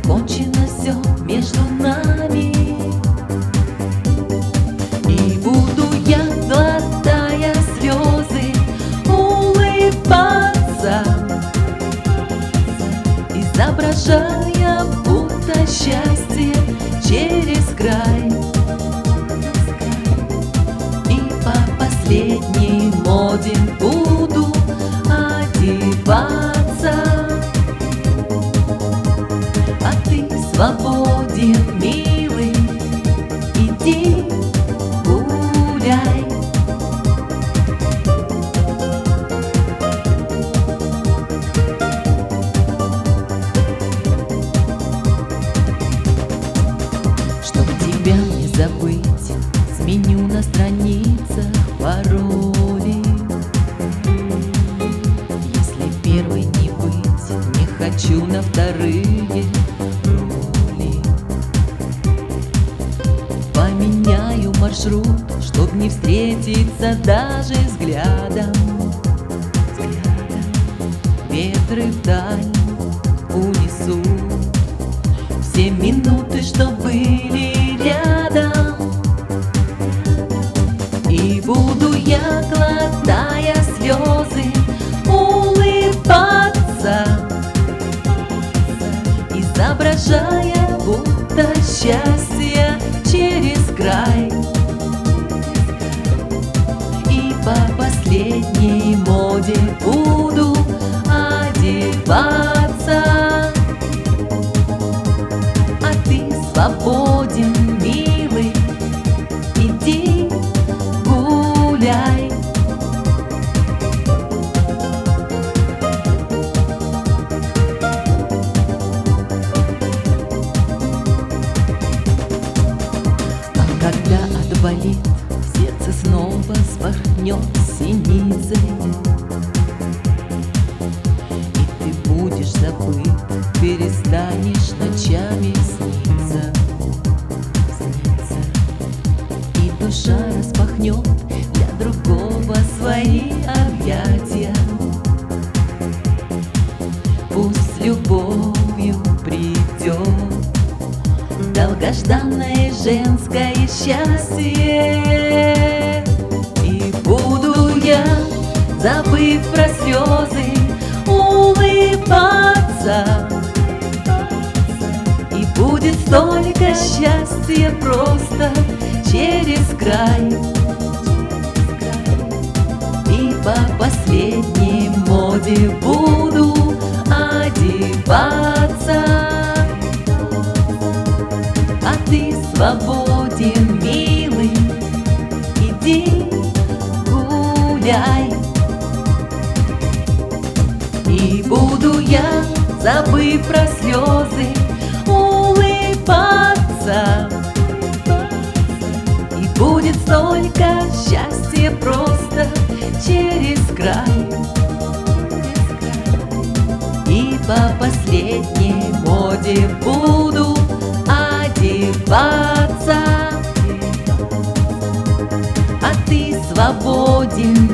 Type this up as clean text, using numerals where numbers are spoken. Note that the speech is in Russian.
закончено все между нами. И буду я, глотая слезы, улыбаться, изображая, будто счастье через край. И по последней моде буду одеваться, а ты свободен, милый, иди гуляй. Чтоб тебя не забыть, сменю на страницах пароли. Если первой не быть, не хочу на вторые роли. Поменяю маршрут, чтоб не встретиться даже взглядом. Ветры вдаль унесу все минуты, что были рядом. И буду я, глотая слезы, улыбаться, изображая, будто счастье через край. И по последней моде буду одеваться, а ты свободен, милый, иди гуляй. А когда отболит, сердце снова вспорхнет синицей, и ты будешь забыт, перестанешь ночами сниться. И душа распахнет для другого свои объятия. Пусть с любовью придет долгожданное женское счастье. И буду я, забыв про слезы, улыбаться, и будет столько счастья просто через край. И по последней моде буду одеваться, а ты свободен, милый, иди гуляй. И буду я, забыв про слезы, улыбаться, и будет столько счастья просто через край. И по последней моде буду одеваться, а ты свободен,